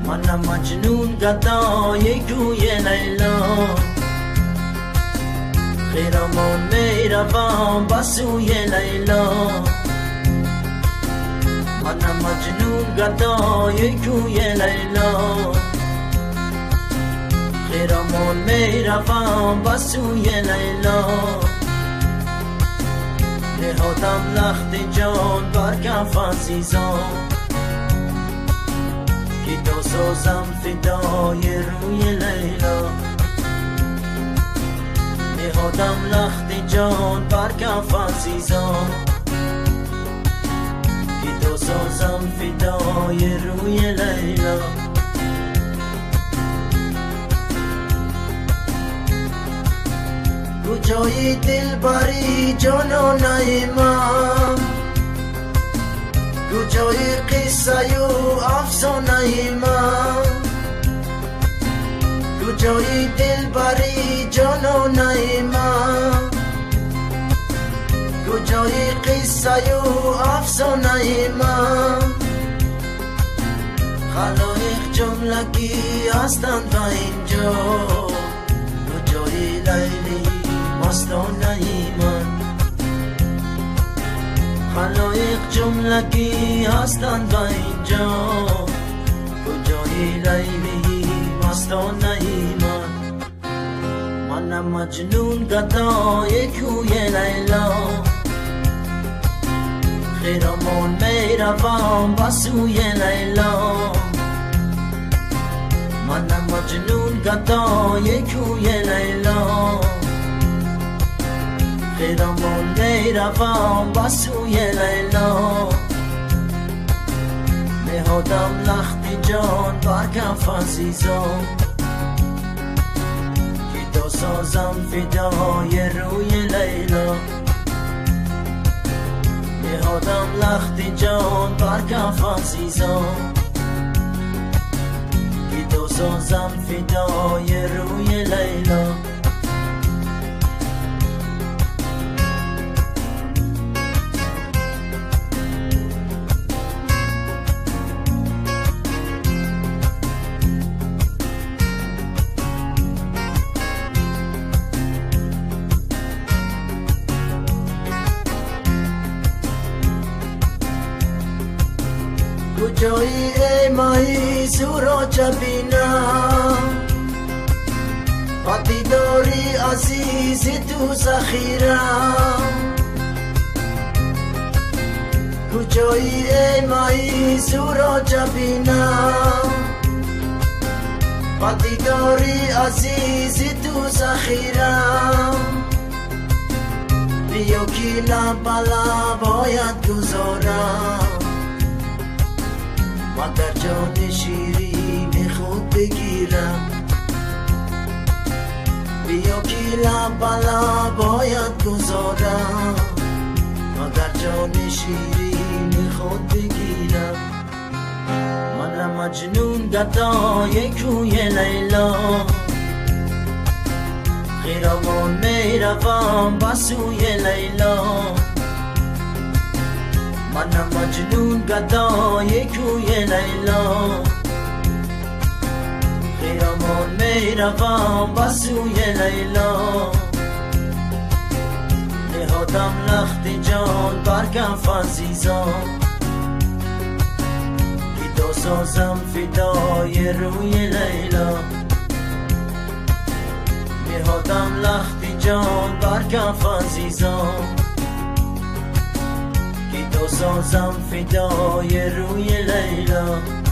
منم مجنون گدای کوی لیلا، خیرمان میروم به سوی لیلا. منم مجنون گدای کوی لیلا، خیرمان میروم به سوی لیلا. نهادم لخت جان بر کف عزیزان، که تا سازم فدای روی لیلا. نهادم لخت جان بر کف عزیزان، که تا سازم فدای روی لیلا. کجای دل بری جانان من، کجای قصه و افسانه من، کجای دل بری جانان من، کجای قصه و افسانه من. خلایق جملگی هستند و اینجا، کجای لیلی مستانه من. خلایق جملگی هستند و اینجا، کجای لیلی مستانه من. منم مجنون گدای کوی لیلا، خیرمان میروم به سوی لیلا. منم مجنون گدای کوی لیلا، خیرمان میروم به سوی لیلا. نهادم لخت جان بر کف عزیزان، که تا سازم فدای روی لیلا. نهادم لخت جان بر کف عزیزان، که تا سازم فدای روی لیلا. کجایی ای ماهی سوراج بینم، وقتی داری عزیز تو ذخیرم. کجایی ای ماهی سوراج بینم، وقتی داری عزیز تو ذخیرم. بیا که لب به لب باید گذارم، و در جان شیرین خود بگیرم. بیا که لب به لب باید گذارم، و در جان شیرین خود بگیرم. منم مجنون گدای کوی لیلا، خیرمان میروم به سوی لیلا. منم مجنون گدای کوی لیلا، خیرمان میروم به سوی لیلا. نهادم لخت جان بر کف عزیزان، که تا سازم فدای روی لیلا. نهادم لخت جان بر کف عزیزان، که تا سازم فدای روی لیلا.